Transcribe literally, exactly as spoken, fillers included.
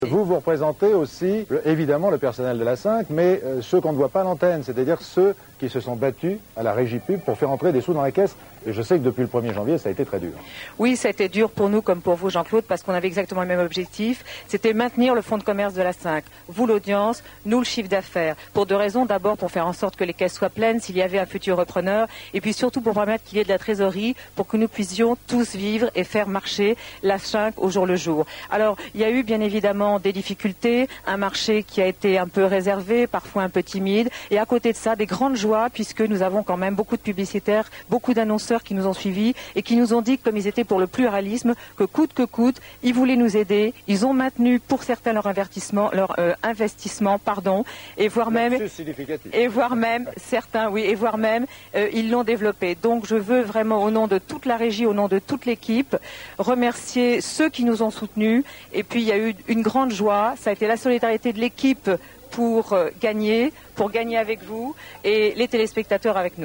Vous, vous représentez aussi, évidemment, le personnel de la cinq, mais euh, ceux qu'on ne voit pas à l'antenne, c'est-à-dire ceux qui se sont battus à la régie pub pour faire entrer des sous dans la caisse. Et je sais que depuis le premier janvier, ça a été très dur. Oui, ça a été dur pour nous comme pour vous, Jean-Claude, parce qu'on avait exactement le même objectif. C'était maintenir le fonds de commerce de la cinq. Vous, l'audience, nous, le chiffre d'affaires. Pour deux raisons. D'abord, pour faire en sorte que les caisses soient pleines s'il y avait un futur repreneur. Et puis surtout pour permettre qu'il y ait de la trésorerie pour que nous puissions tous vivre et faire marcher la cinq au jour le jour. Alors, il y a eu bien évidemment des difficultés, un marché qui a été un peu réservé, parfois un peu timide. Et à côté de ça, des grandes joies, puisque nous avons quand même beaucoup de publicitaires, beaucoup d'annonceurs qui nous ont suivis et qui nous ont dit, comme ils étaient pour le pluralisme, que coûte que coûte, ils voulaient nous aider. Ils ont maintenu pour certains leur investissement, leur euh, investissement, pardon, et voire même, et voire même certains, oui, et voire même, euh, ils l'ont développé. Donc, je veux vraiment, au nom de toute la régie, au nom de toute l'équipe, remercier ceux qui nous ont soutenus. Et puis, il y a eu une grande joie. Ça a été la solidarité de l'équipe pour euh, gagner, pour gagner avec vous et les téléspectateurs avec nous.